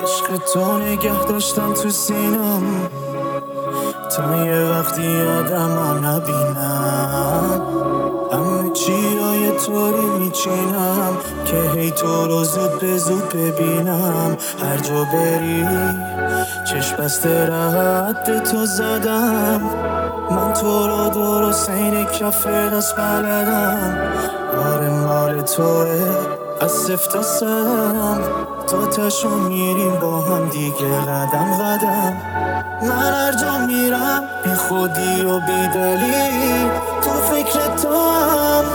عشق تو نگه داشتم تو سینم تا یه وقتی آدمو نبینم، همه چی رو یه طوری میچینم که هی تو رو زود به زود ببینم. هر جا بری چشم بسته رد تو زدم، من تو رو درست این کف دست بلدم. آره مال توه از صفر تا صدم، تا تشو میریم با هم دیگه قدم قدم. من هر جا میرم بی خودی و بی دلیل تو فکر تو هم،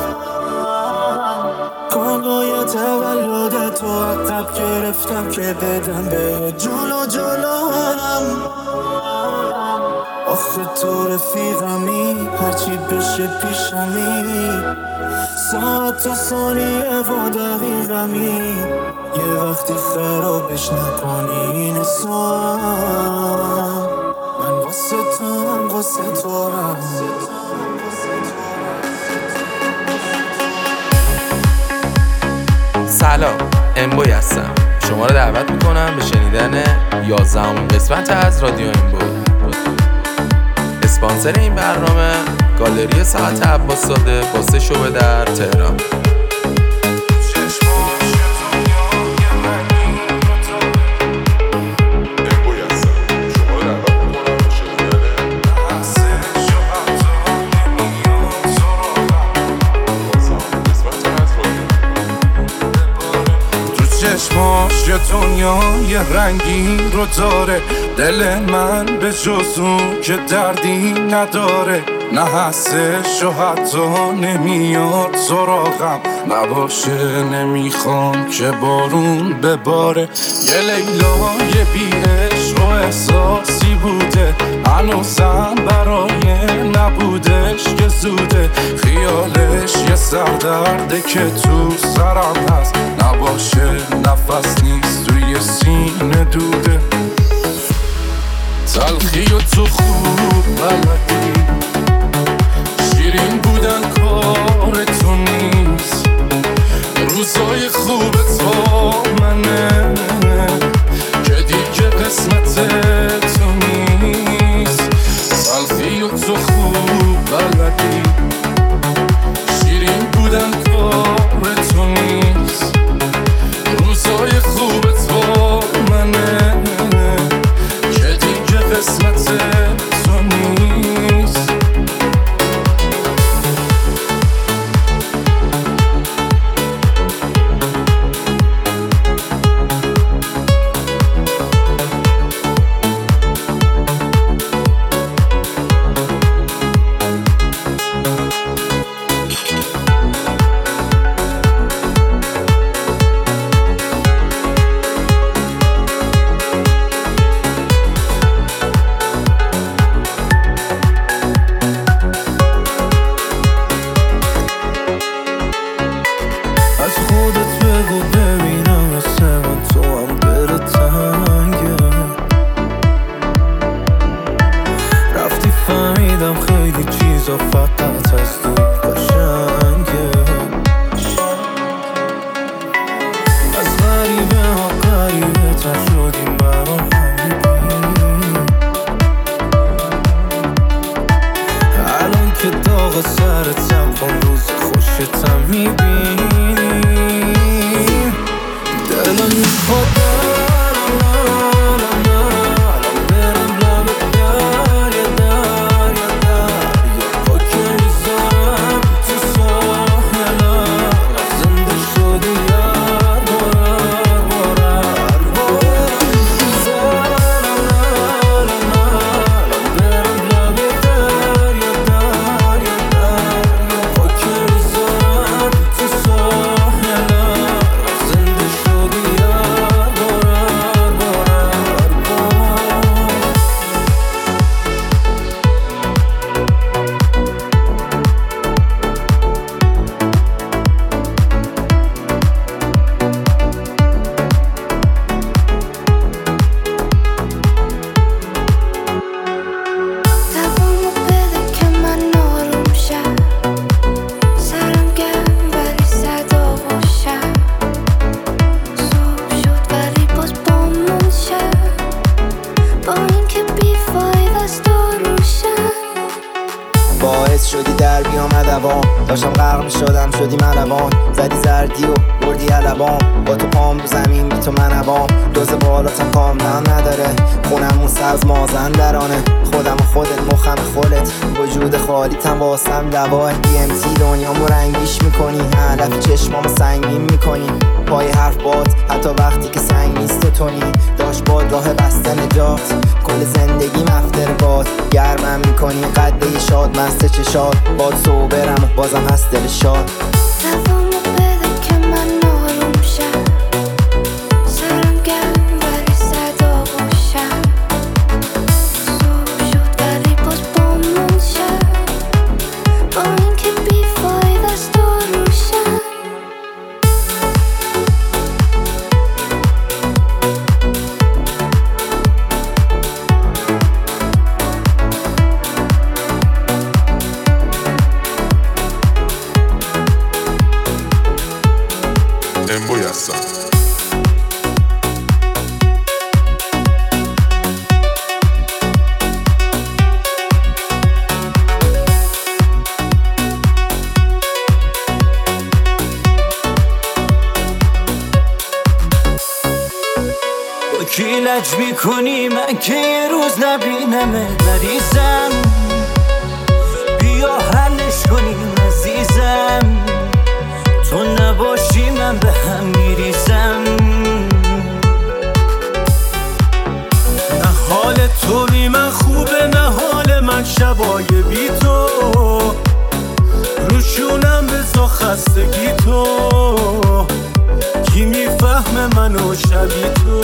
کارگاه تولد تو عقب گرفتم که بدم به جلو جلو هم. آخه تو رفیقمی هرچی بشه پیشمی، ساعت و ثانیه و دقیقمی. یه وقتی خرابش نکنی این حسام، من واسه تو هم واسه تو هم. سلام، امبوی هستم. شما رو دعوت میکنم به شنیدن 11 قسمت از رادیو امبوی. اسپانسر این برنامه گالری ساعت عباس‌زاده با 3 شعبه در تهران. چشماش یه دنیای رنگین رو داره، دل من به جز اون که دردی نداره. نه هستش و حتی نمیاد سراغم، نباشه نمیخوام که بارون بباره. یه لیلای بی عشق و احساسی بوده، هنوزم برای نبودش که زوده. خیالش یه سردرده که تو سرم هست، نباشه نفس نیست توی سینه دوده. تلخی و تو خوب بلدی، شیرین بودن کار تو نیست. روزای خوبت با منه که دیگه قسمت تو نیست. تلخی و تو خوب بلدی، شیرین بودن کار تو نیست. روزای خوبت با منه که دیگه قسمت تو نیست. ملوان، زدی زردی و بردی علبام، با تو پام رو زمین بی تو منبام، دوز بالا تا کاملا نداره، خونمون سبز مازندرانه، خودم و خودت مخم خودت، وجود خالیتم واسم دواه DMT دنیامو رنگیش میکنی، علف چشمامو سنگین میکنی، پای حرف باد حتی وقتی که سنگ نیست و تونی، داشت باد راه بستن جات، کل زندگی مفتر باد، گرمم میکنی قده شاد مست چشاد، باد صوبرم و بازم هست دل شاد. دوامو بده که من آروم شم، سرم گرم ولی صدا باشم، صبح شد ولی باز بامون شد، با این که بیفاید است و روشن. امبویسا با کی لج میکنی من که یه روز نبینمه مریضم، بیا حلش کنیم عزیزم، تو نباشی من به هم میریزم. نه حال تو بی من خوبه نه حال من شبای بی تو، روشونم بزا خستگی تو، کی میفهمه منو شبی تو،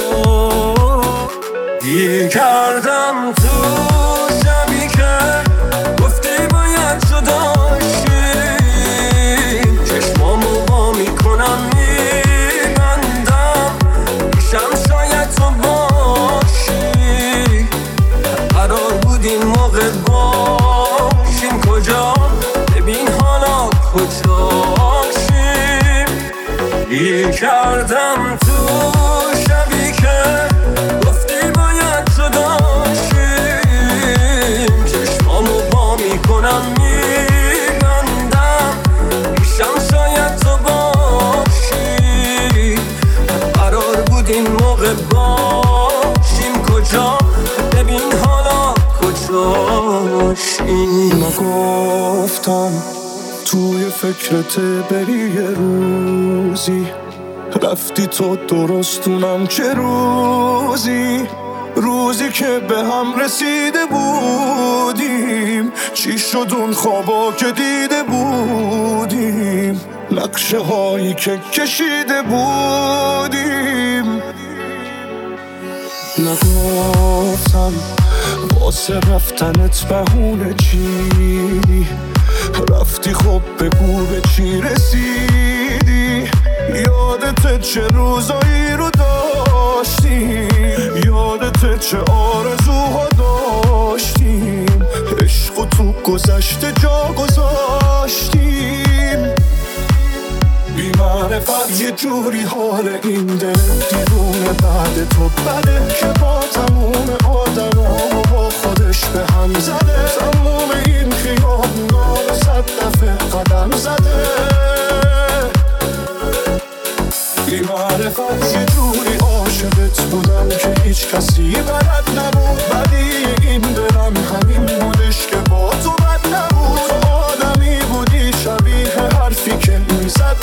دیر کردم تو شبی که گفتی باید جداشیم، چشمامو با میکنم میبندم، میشم شاید تو باشی، قرار بود این موقع باشیم کجا، ببین حالا کجاشیم، دیر کردم تو شبی که گفتی باید جداشیم، چشمامو با میکنم میبندم، میشم شاید تو باشی، قرار بود این موقع باشیم کجا، ببین حالا کجاشیم. نگفتم توی فکرت بری یه روزی، رفتی تو درستونم که روزی که به هم رسیده بودیم، چی شد اون خوابا که دیده بودیم، نقشه هایی که کشیده بودیم. نگفتم واسه رفتنت بهونه چی، رفتی خب بگو به چی رسیدی، یادت چه روزایی رو داشتیم، یادت چه آرزوها داشتیم، عشق تو گذشته جا گذاشتیم، بی معرفت یه جوری حال این دل دیوونه بعد تو بده، که با تموم آدم ها با خودش به هم زده، تموم این خیابونا رو 100 دفعه قدم زده، بی معرفت یه جوری عاشقت بودم که هیچ کسی بلد نبود، ولی این دلم همین بودش که با تو بد نبود، تو آدمی بودی شبیه حرفی که میزد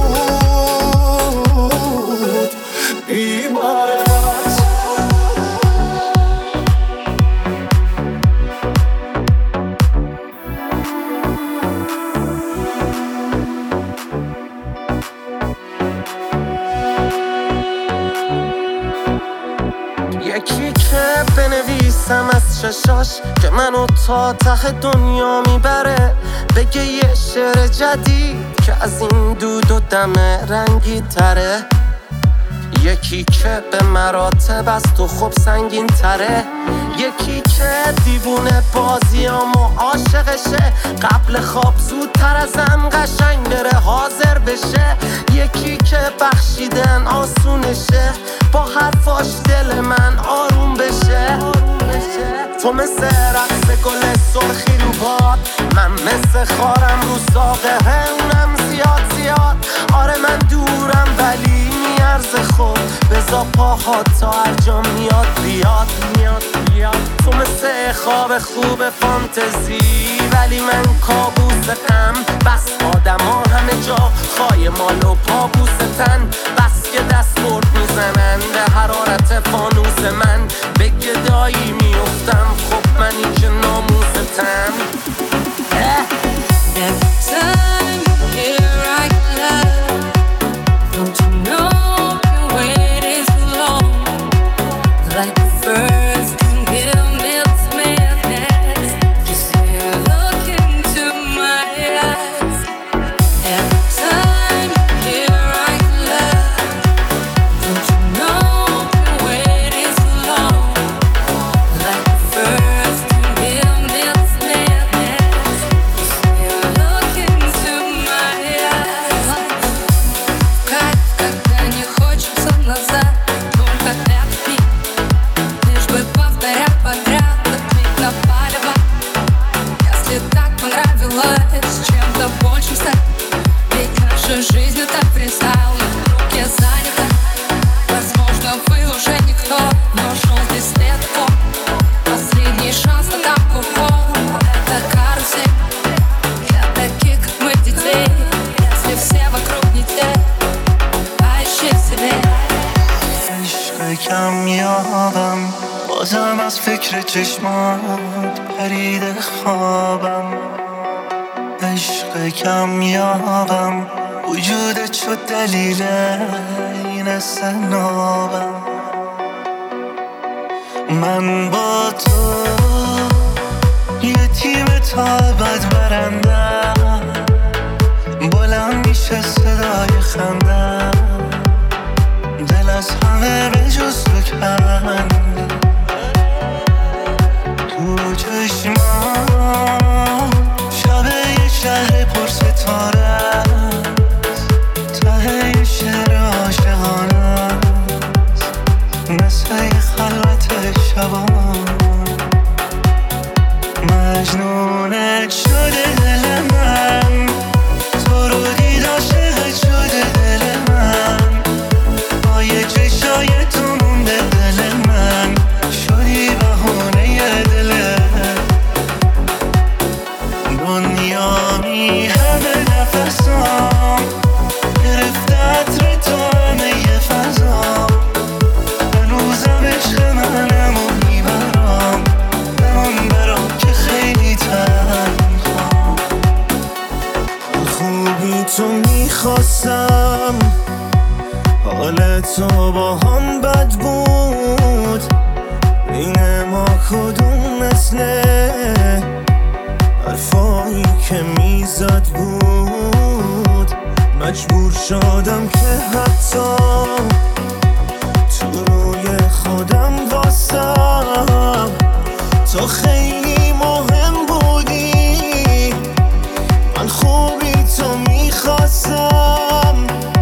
نبود، بی معرفت. یکی که بنویسم از چشاش که منو تا ته دنیا میبره، بگه یه شعر جدید که از این دود و دم رنگی تره، یکی که به مراتب از تو خوب سنگین تره، یکی که دیوونه بازیامو عاشقشه، قبل خواب زودتر ازم قشنگ بره حاضر بشه، یکی که بخشیدن آسونشه، با حرفاش دل من آروم بشه، تو مثل رقص گل سرخی رو باد من مثل خارم رو ساقه اونم زیاد آره من دورم ولی میارزه خود بزا پاهات تا هر جا میاد بیاد تو مثل خواب خوب فانتزی ولی من کابوستم بس آدم ها همه جا خواهی مال و پابوستن بس که دست برد میزنن به حرارت فانوس من به گدایی میفتم خب منی که ناموستم بازم از فکر چشمات پریده خوابم عشق کمیابم وجودت شد دلیل این استنابم من با تو یه تیم تا ابد برندم بلند میشه صدای خندم دل از همه به جز تو کنده تو چشمام شب یه شهر پر ستاره است ته یه شعر عاشقانه است مثل یه خلوت شبان مجنونت شده دل من تو رو دید عاشقت شده دل من با یه چشای تو مونده دل من شدی بهونه یه دله دنیا می همه نفسام گرفته عطر تو همه یه فضا هنوزم عشق منم و میبرام بمون برام که خیلی تنها خوبی تو میخواستم حال تو با هم بد بود بین ما کدوم مثله حرفایی که میزد بود مجبور شدم که حتی تو روی خودم واسم تو خیلی مهم بودی من خوبی تو میخواستم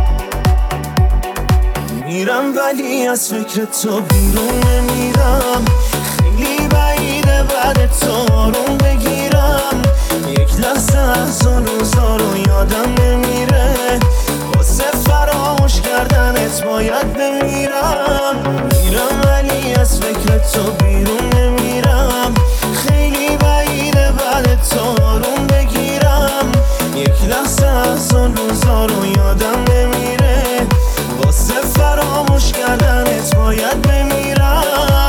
میرم ولی از فکر تو بیرون نمیرم خیلی بعیده بعد تو آروم بگیرم یک لحظه از اون روزا رو یادم نمیره واسه فراموش کردنت باید بمیرم میرم ولی از فکر تو بیرون نمیرم خیلی بعیده بعد تو آروم بگیرم یک لحظه از اون روزا رو یادم نمیره واسه فراموش کردنت باید بمیرم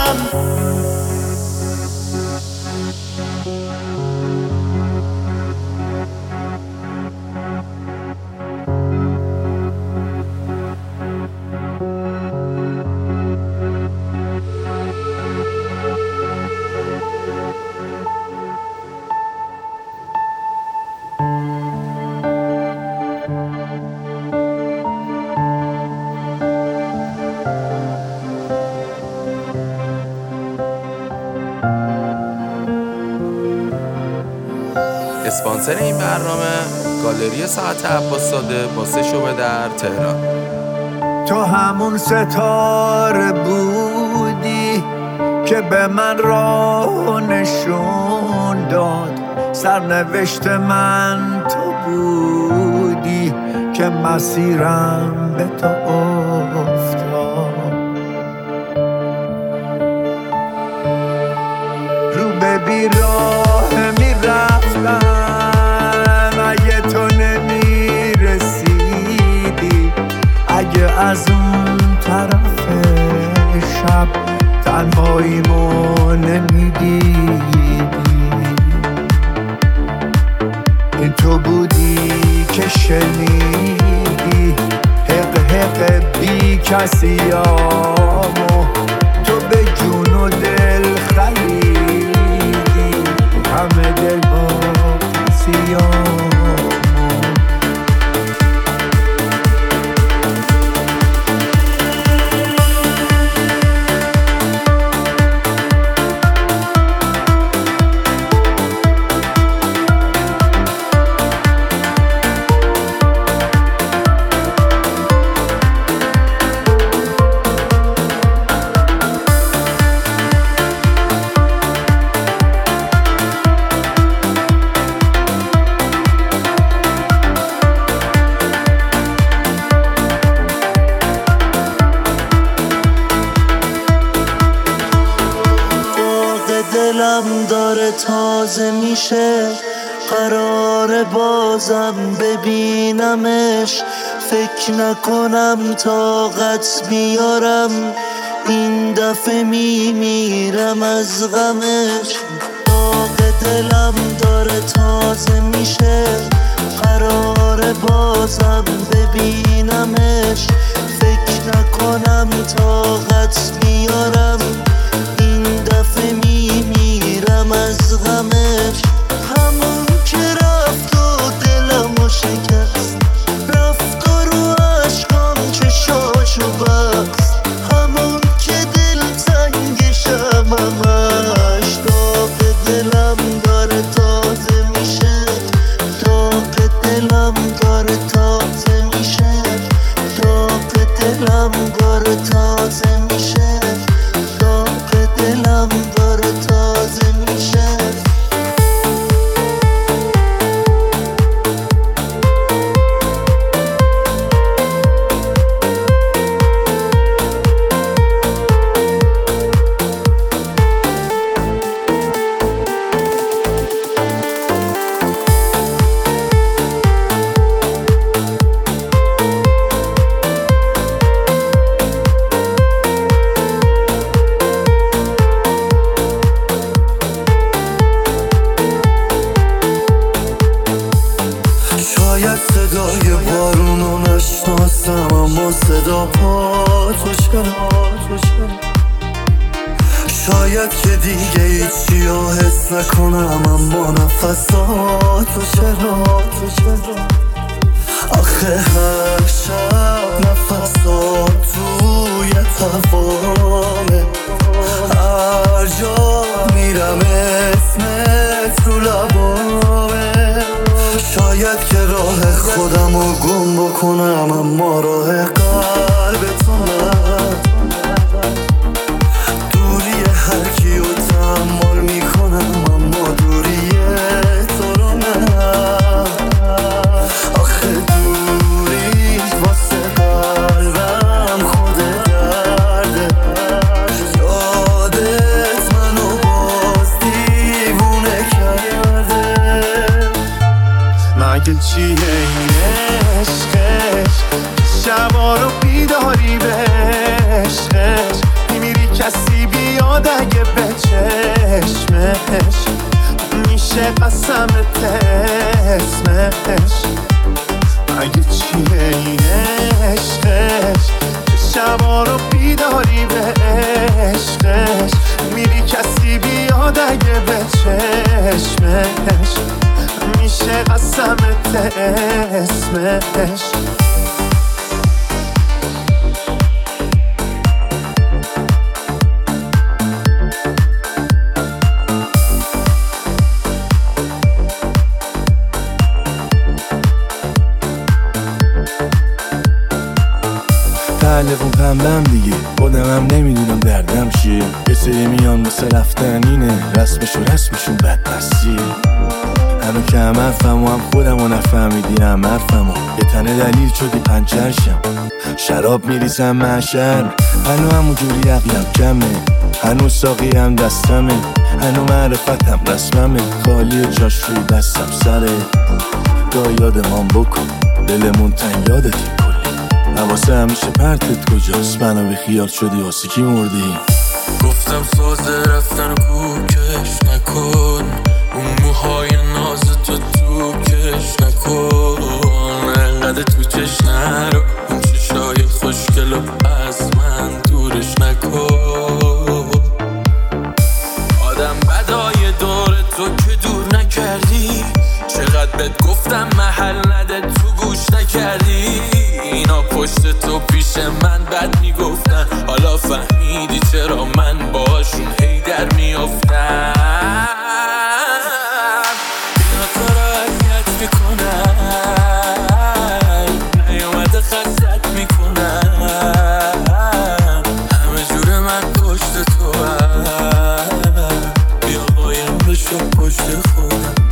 اسپانسر این برنامه گالری ساعت عباس‌زاده با 3 شعبه در تهران. تو همون ستاره بودی که به من راه نشون داد سرنوشت من تو بودی که مسیرم به تو افتاد. رو به بیراه میرفتم اگه تو نمیرسیدی، اگه از اون طرف شب تنهاییمو نمیدیدی. این تو بودی که شنیدی حق حق بی کسیامو، تو به جون و دل خریدی همه دل با کسیامو. دلم داره تازه میشه، قرار بازم ببینمش. فکر نکنم طاقت بیارم، این دفعه میمیرم از غمش. داغ دلم داره تازه میشه، قرار بازم ببینمش. فکر نکنم طاقت بیارم، این دفعه میمیرم از غمش. همون که رفت و دلمو شکست، رفت و رو عشقام چشاشو بست. همون که دل تنگشم همش، داغ دلم داره تازه میشه، داغ دلم داره تازه میشه، داغ دلم داره تازه میشه، داغ دلم داره تازه میشه. شاید صدای بارونو نشناسم، اما صدا پاتو شاید که دیگه هیچی رو حس نکنم، اما نفساتو چرا. آخه هر شب نفسات توی هوامه، هر جا میرم اسمت رو لبامه. شاید که راه خودم رو گم بکنم، اما راه قلب تو من. دوری هر کیو تحمل میکنم، اما دوری تو رو نه. آخه دوری واسه قلبم خود درده، یادت منو باز دیوونه کرده. مگه چیه این عشقش، شبا رو بیداری به عشقش. میمیری کسی بیاد اگه به چشمش، میشه قسمت اسمش. مگه چیه این عشقش، شبا رو بیداری به عشقش. میری کسی بیاد اگه به چشمش، میشه قسمت اسمش. تعلق و پنبم دیگه، خودمم نمیدونم دردم چیه. یه سری میان واسه رفتن اینه، رسمشون بدمستیه. هنو که هم حرفمو هم خودمو نفهمیدی هم حرفمو یه تنه دلیل شدی پنچرشم شراب میریزم محشر هنو همونجوری عقلم کمه هنو ساقی هم دستمه هنو معرفتم رسممه خالی جاش روی دستم سره دا یادمان بکن دلمون تن یادتی کلی حواسه همیشه پرتت کجاست منو به خیال شدی واسه کی مردی گفتم سازه رفتن و کوکش نکن اون موهای ناز تو کش نکن انقدر تو چش نرو اون چشای خوشگلو از من دورش نکن آدم بدای دور تو که دور نکردی چقدر بهت گفتم محل نده تو گوش نکردی اینا پشت تو پیش من بد میگفتن حالا فهمیدی چرا من باشون هی در میافتم اینا تو را اذیت میکنن نیومده خستت میکنن همه جور من پشت تو هم بیا بایم بشو پشت خودم